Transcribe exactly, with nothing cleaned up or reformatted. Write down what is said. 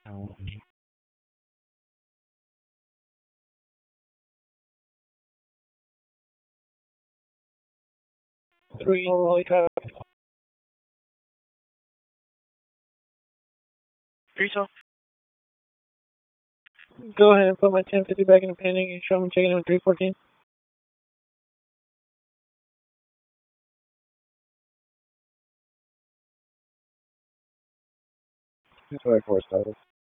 Um, Three, holy cow. Three, so. Go ahead and put my ten fifty back in the pending and show me checking in with three fourteen. Two twenty-four status.